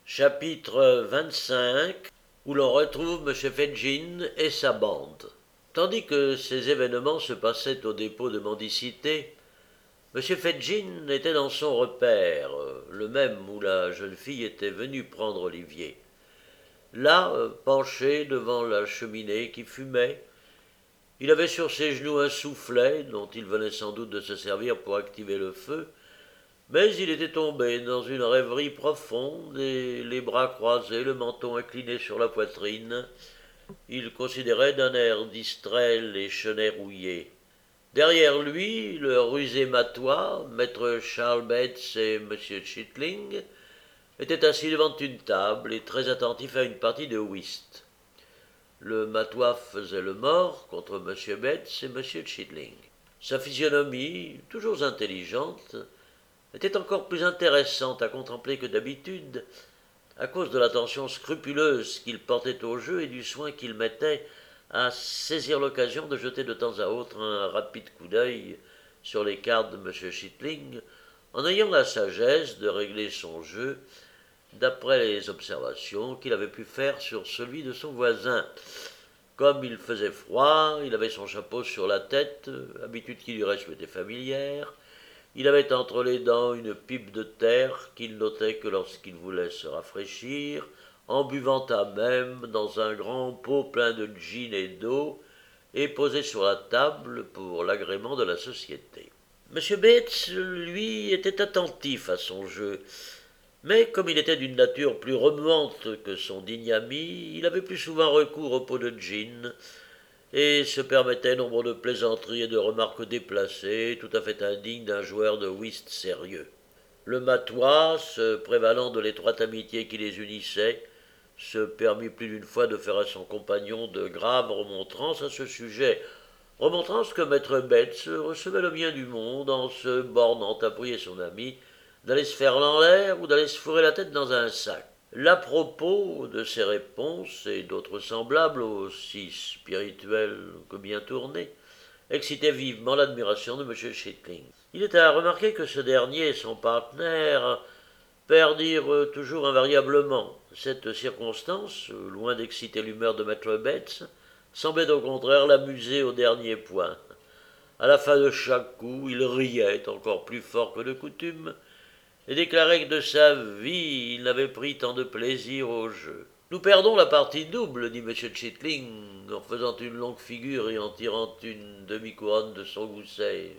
Chapitre 25, où l'on retrouve M. Fedgin et sa bande. Tandis que ces événements se passaient au dépôt de mendicité, M. Fedgin était dans son repère, le même où la jeune fille était venue prendre Olivier. Là, penché devant la cheminée qui fumait, il avait sur ses genoux un soufflet dont il venait sans doute de se servir pour activer le feu, mais il était tombé dans une rêverie profonde et, les bras croisés, le menton incliné sur la poitrine, il considérait d'un air distrait les chenets rouillés. Derrière lui, le rusé matois, maître Charles Bates et M. Chitling, étaient assis devant une table et très attentifs à une partie de whist. Le matois faisait le mort contre M. Bates et M. Chitling. Sa physionomie, toujours intelligente, était encore plus intéressante à contempler que d'habitude, à cause de l'attention scrupuleuse qu'il portait au jeu et du soin qu'il mettait à saisir l'occasion de jeter de temps à autre un rapide coup d'œil sur les cartes de M. Chitling, en ayant la sagesse de régler son jeu d'après les observations qu'il avait pu faire sur celui de son voisin. Comme il faisait froid, il avait son chapeau sur la tête, habitude qui lui reste était familière. Il avait entre les dents une pipe de terre qu'il notait que lorsqu'il voulait se rafraîchir, en buvant à même dans un grand pot plein de gin et d'eau, et posé sur la table pour l'agrément de la société. M. Bates, lui, était attentif à son jeu, mais comme il était d'une nature plus remuante que son digne ami, il avait plus souvent recours au pot de gin, et se permettait nombre de plaisanteries et de remarques déplacées, tout à fait indignes d'un joueur de whist sérieux. Le matois, se prévalant de l'étroite amitié qui les unissait, se permit plus d'une fois de faire à son compagnon de graves remontrances à ce sujet, remontrances que maître Bates recevait le bien du monde en se bornant à prier son ami d'aller se faire l'air ou d'aller se fourrer la tête dans un sac. L'à propos de ces réponses et d'autres semblables, aussi spirituelles que bien tournées, excitait vivement l'admiration de M. Chitling. Il était à remarquer que ce dernier et son partenaire perdirent toujours invariablement. Cette circonstance, loin d'exciter l'humeur de maître Bates, semblait au contraire l'amuser au dernier point. À la fin de chaque coup, il riait encore plus fort que de coutume, et déclarait que de sa vie il n'avait pris tant de plaisir au jeu. Nous perdons la partie double, dit M. Chitling, en faisant une longue figure et en tirant une demi-couronne de son gousset.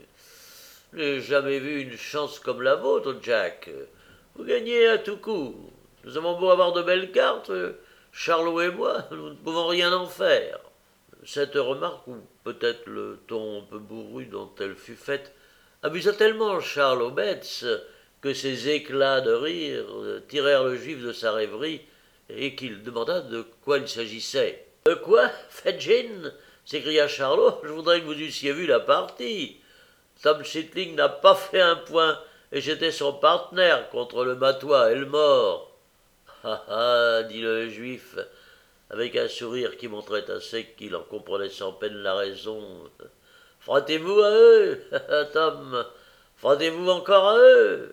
Je n'ai jamais vu une chance comme la vôtre, Jack. Vous gagnez à tout coup. Nous avons beau avoir de belles cartes, Charlot et moi, nous ne pouvons rien en faire. Cette remarque, ou peut-être le ton un peu bourru dont elle fut faite, amusa tellement Charles Bates que ces éclats de rire tirèrent le juif de sa rêverie et qu'il demanda de quoi il s'agissait. De quoi, Fedgin s'écria Charlot. Je voudrais que vous eussiez vu la partie. Tom Chitling n'a pas fait un point et j'étais son partenaire contre le matois et le mort. Ah ah, dit le juif, avec un sourire qui montrait assez qu'il en comprenait sans peine la raison. Frottez-vous à eux, Tom, frottez-vous encore à eux.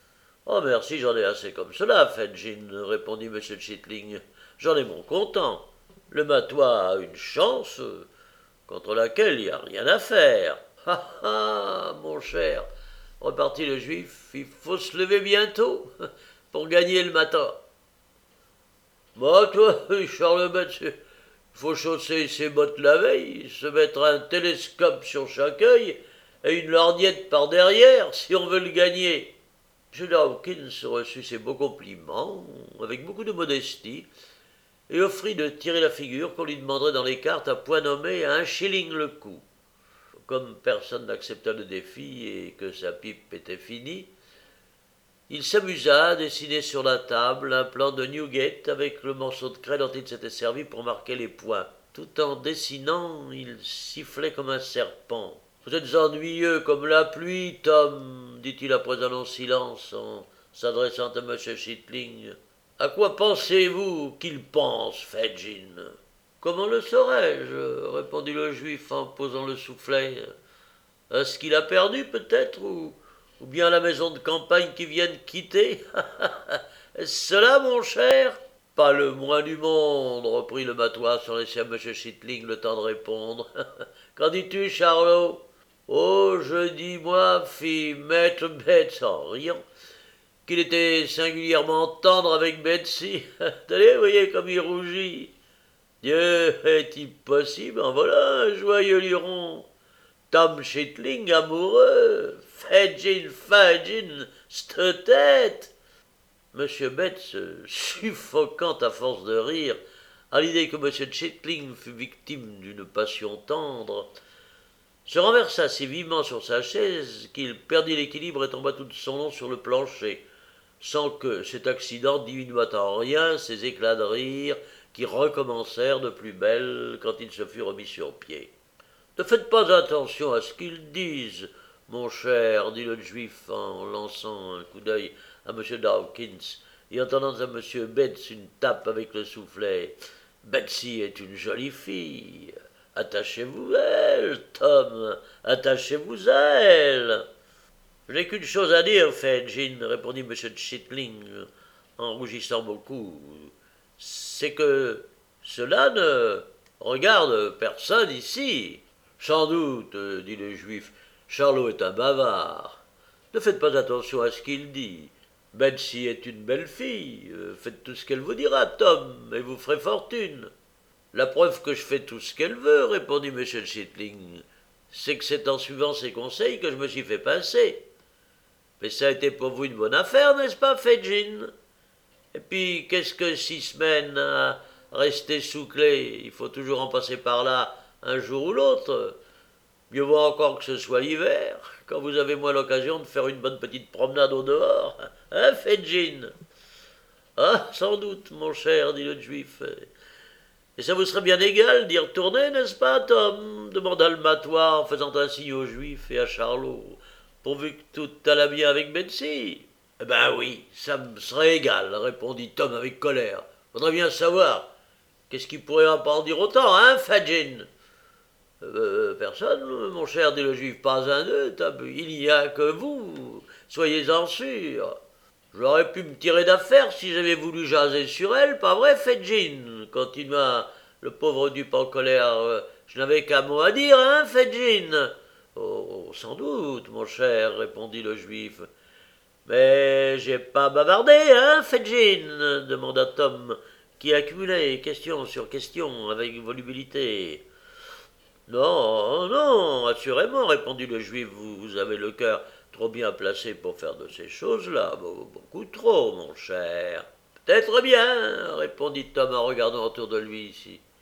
Oh merci, j'en ai assez comme cela, Fedgin, répondit M. Chitling. J'en ai mon content. Le matois a une chance contre laquelle il n'y a rien à faire. Ah ah, mon cher, repartit le juif, il faut se lever bientôt pour gagner le matin. Bah toi, Charles Bates, il faut chausser ses bottes la veille, se mettre un télescope sur chaque œil et une lorgnette par derrière si on veut le gagner. M. Hawkins reçut ses beaux compliments avec beaucoup de modestie et offrit de tirer la figure qu'on lui demanderait dans les cartes à point nommé à 1 shilling le coup. Comme personne n'accepta le défi et que sa pipe était finie, il s'amusa à dessiner sur la table un plan de Newgate avec le morceau de craie dont il s'était servi pour marquer les points. Tout en dessinant, il sifflait comme un serpent. « Vous êtes ennuyeux comme la pluie, Tom, dit-il après un long silence en s'adressant à M. Chitling. À quoi pensez-vous qu'il pense, Fedgin ? Comment le saurais-je ? Répondit le juif en posant le soufflet. À ce qu'il a perdu, peut-être, ou bien à la maison de campagne qu'il vient de quitter. Est-ce cela, mon cher? Pas le moins du monde, reprit le matois sans laisser à M. Chitling le temps de répondre. Qu'en dis-tu, Charlot? Oh, je dis, moi, fit maître Bates en riant, qu'il était singulièrement tendre avec Betsy. Tenez, voyez comme il rougit. Dieu, est-il possible? En voilà un joyeux luron. Tom Chitling amoureux. Fadjin, Fadjin, c'te tête. Monsieur Betts, suffocant à force de rire, à l'idée que monsieur Chitling fut victime d'une passion tendre, se renversa si vivement sur sa chaise qu'il perdit l'équilibre et tomba tout de son long sur le plancher, sans que cet accident diminuât en rien ses éclats de rire qui recommencèrent de plus belle quand il se fut remis sur pied. Ne faites pas attention à ce qu'ils disent, mon cher, dit le juif en lançant un coup d'œil à M. Dawkins et en tendant à M. Bates une tape avec le soufflet. Betsy est une jolie fille. Attachez-vous à elle, Tom, attachez-vous à elle. Je n'ai qu'une chose à dire, Fadjin, répondit M. Chitling en rougissant beaucoup. C'est que cela ne regarde personne ici. Sans doute, dit le juif, Charlot est un bavard. Ne faites pas attention à ce qu'il dit. Betsy est une belle fille. Faites tout ce qu'elle vous dira, Tom, et vous ferez fortune. La preuve que je fais tout ce qu'elle veut, répondit M. Chitling, c'est que c'est en suivant ses conseils que je me suis fait passer. Mais ça a été pour vous une bonne affaire, n'est-ce pas, Fadjin? Et puis, qu'est-ce que 6 semaines à rester sous clé? Il faut toujours en passer par là un jour ou l'autre. Mieux vaut encore que ce soit l'hiver, quand vous avez moins l'occasion de faire une bonne petite promenade au dehors. Hein, Fadjin? Ah, sans doute, mon cher, dit le juif. Et ça vous serait bien égal d'y retourner, n'est-ce pas, Tom? Demanda le matois en faisant un signe au juif et à Charlot, pourvu que tout allât bien avec Betsy. Eh ben oui, ça me serait égal, répondit Tom avec colère. Faudrait bien savoir. Qu'est-ce qui pourrait en dire autant, hein, Fadjin? Personne, mon cher, dit le juif, pas un d'eux, il n'y a que vous, soyez-en sûr. J'aurais pu me tirer d'affaire si j'avais voulu jaser sur elle, pas vrai, Fadjin? Continua le pauvre dupe en colère. Je n'avais qu'un mot à dire, hein, Fadjin? Oh, sans doute, mon cher, répondit le juif. Mais j'ai pas bavardé, hein, Fadjin? Demanda Tom, qui accumulait question sur question avec volubilité. Non, non, assurément, répondit le juif, vous avez le cœur trop bien placé pour faire de ces choses-là, beaucoup trop, mon cher. Peut-être bien, répondit Tom en regardant autour de lui.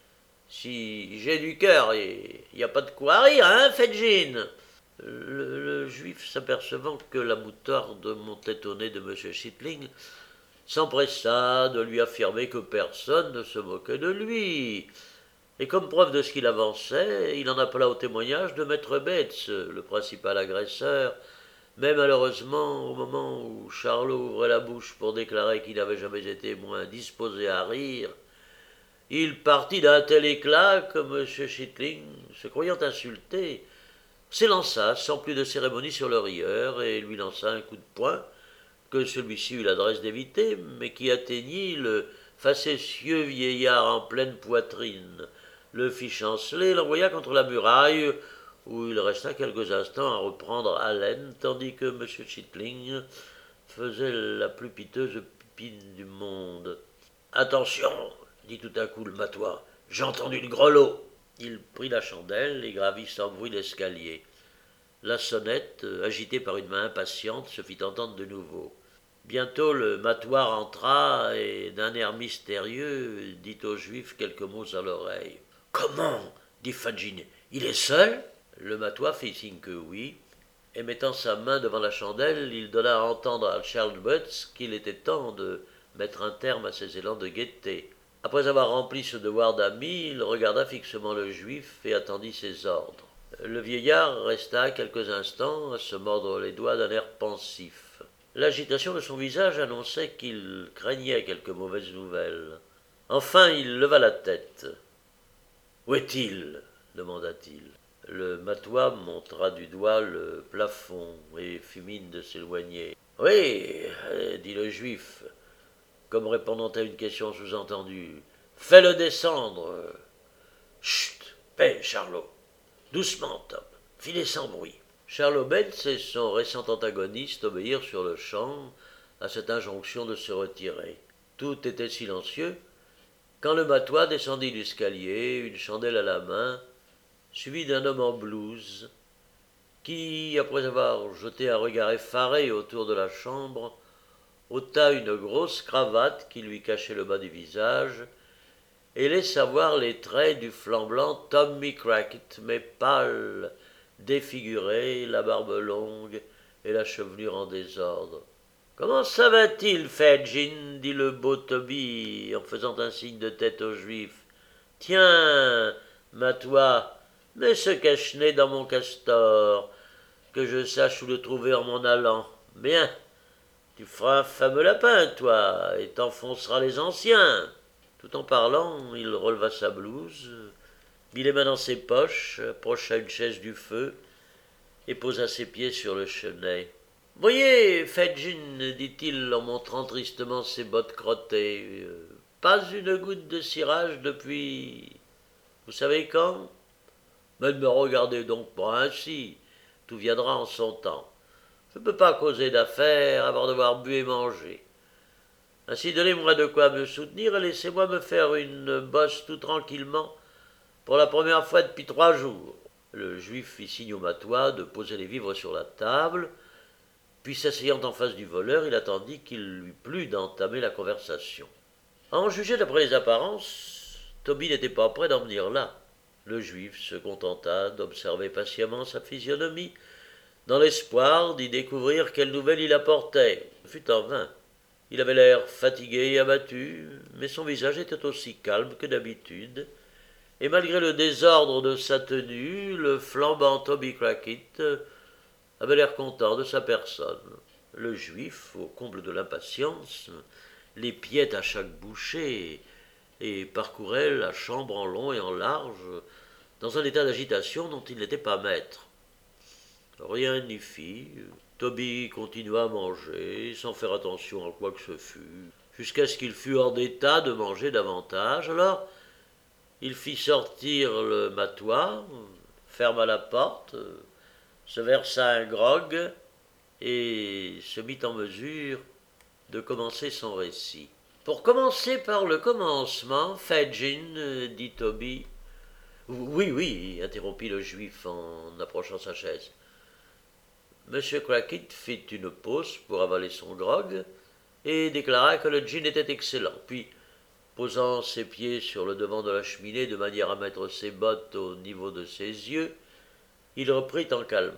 Si j'ai du cœur, il n'y a pas de quoi rire, hein, Fadjin? Le juif, s'apercevant que la moutarde montait au nez de M. Chitling, s'empressa de lui affirmer que personne ne se moquait de lui. Et comme preuve de ce qu'il avançait, il en appela au témoignage de maître Bates, le principal agresseur, mais malheureusement, au moment où Charlot ouvrait la bouche pour déclarer qu'il n'avait jamais été moins disposé à rire, il partit d'un tel éclat que M. Chitling, se croyant insulté, s'élança sans plus de cérémonie sur le rieur et lui lança un coup de poing que celui-ci eut l'adresse d'éviter, mais qui atteignit le facétieux vieillard en pleine poitrine, le fit chanceler, l'envoya contre la muraille, où il resta quelques instants à reprendre haleine, tandis que M. Chitling faisait la plus piteuse pupine du monde. Attention, dit tout à coup le matois, j'ai entendu le grelot. Il prit la chandelle et gravit sans bruit l'escalier. La sonnette, agitée par une main impatiente, se fit entendre de nouveau. Bientôt le matois rentra et, d'un air mystérieux, dit au juif quelques mots à l'oreille. Comment? Dit Fadjin. Il est seul? Le matois fit signe que oui, et mettant sa main devant la chandelle, il donna à entendre à Charles Butts qu'il était temps de mettre un terme à ses élans de gaieté. Après avoir rempli ce devoir d'ami, il regarda fixement le juif et attendit ses ordres. Le vieillard resta quelques instants à se mordre les doigts d'un air pensif. L'agitation de son visage annonçait qu'il craignait quelque mauvaise nouvelle. Enfin, il leva la tête. Où est-il? Demanda-t-il. Le matois montra du doigt le plafond et fit mine de s'éloigner. Oui, dit le juif, comme répondant à une question sous-entendue. Fais-le descendre. Chut, paix, Charlot. Doucement, Tom. Filez sans bruit. Charlot Bentz et son récent antagoniste obéirent sur le champ à cette injonction de se retirer. Tout était silencieux, quand le matois descendit l'escalier, une chandelle à la main, suivi d'un homme en blouse, qui, après avoir jeté un regard effaré autour de la chambre, ôta une grosse cravate qui lui cachait le bas du visage, et laissa voir les traits du flamboyant Tommy Crackit, mais pâle, défiguré, la barbe longue et la chevelure en désordre. « Comment ça va-t-il, Fedgin » dit le beau Toby en faisant un signe de tête au juif. « Tiens, matois, mets ce cache-nez dans mon castor, que je sache où le trouver en m'en allant. Bien, tu feras un fameux lapin, toi, et t'enfonceras les anciens. » Tout en parlant, il releva sa blouse, mit les mains dans ses poches, approcha une chaise du feu et posa ses pieds sur le chenet. « Voyez, Fedgin, dit-il en montrant tristement ses bottes crottées, pas une goutte de cirage depuis... Vous savez quand ? Mais ne me regardez donc pas ainsi, tout viendra en son temps. Je ne peux pas causer d'affaires avant d'avoir bu et mangé. Ainsi donnez-moi de quoi me soutenir et laissez-moi me faire une bosse tout tranquillement pour la première fois depuis 3 jours. » Le juif fit signe au matois de poser les vivres sur la table, puis s'asseyant en face du voleur, il attendit qu'il lui plût d'entamer la conversation. À en juger d'après les apparences, Toby n'était pas prêt d'en venir là. Le juif se contenta d'observer patiemment sa physionomie, dans l'espoir d'y découvrir quelle nouvelle il apportait. Ce fut en vain. Il avait l'air fatigué et abattu, mais son visage était aussi calme que d'habitude, et malgré le désordre de sa tenue, le flambant Toby Crackit avait l'air content de sa personne. Le juif, au comble de l'impatience, l'épiait à chaque bouchée et parcourait la chambre en long et en large, dans un état d'agitation dont il n'était pas maître. Rien n'y fit. Toby continua à manger, sans faire attention à quoi que ce fût, jusqu'à ce qu'il fût hors d'état de manger davantage. Alors, il fit sortir le matois, ferma la porte, se versa un grog et se mit en mesure de commencer son récit. « Pour commencer par le commencement, Fedgin, dit Toby. »« Oui, oui, interrompit le juif en approchant sa chaise. » Monsieur Crackit fit une pause pour avaler son grog et déclara que le gin était excellent. Puis, posant ses pieds sur le devant de la cheminée de manière à mettre ses bottes au niveau de ses yeux, il reprit en calmant.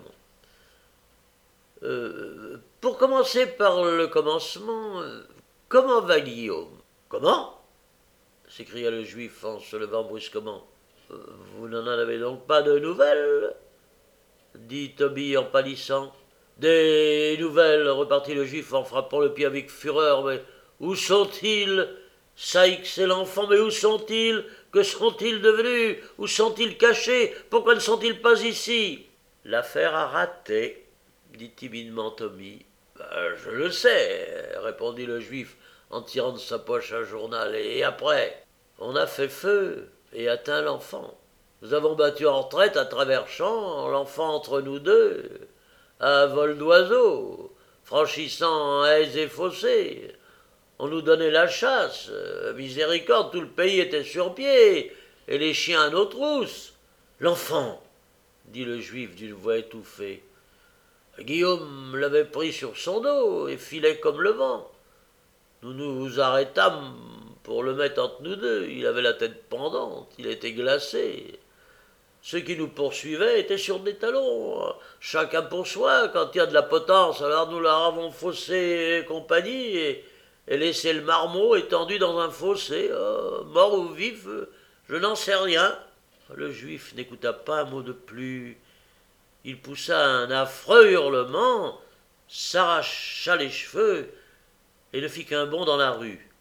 Pour commencer par le commencement, comment va Guillaume ? » »« Comment » s'écria le juif en se levant brusquement. « Vous n'en avez donc pas de nouvelles » dit Toby en pâlissant. « Des nouvelles, repartit le juif en frappant le pied avec fureur. Mais où sont-ils ? Ça excellent enfant, mais où sont-ils ? Que sont-ils devenus ? Où sont-ils cachés ? Pourquoi ne sont-ils pas ici ? » L'affaire a raté, dit timidement Tommy. Je le sais, répondit le juif en tirant de sa poche un journal. Et après ? On a fait feu et atteint l'enfant. Nous avons battu en retraite à travers champs, l'enfant entre nous deux, à vol d'oiseau, franchissant haies et fossés. On nous donnait la chasse. Miséricorde, tout le pays était sur pied, et les chiens à nos trousses. L'enfant, dit le juif d'une voix étouffée. Guillaume l'avait pris sur son dos et filait comme le vent. Nous nous arrêtâmes pour le mettre entre nous deux. Il avait la tête pendante, il était glacé. Ceux qui nous poursuivaient étaient sur des talons, chacun pour soi. Quand il y a de la potence, alors nous leur avons faussé compagnie et laissé le marmot étendu dans un fossé. Mort ou vif, je n'en sais rien. Le juif n'écouta pas un mot de plus. Il poussa un affreux hurlement, s'arracha les cheveux et ne fit qu'un bond dans la rue.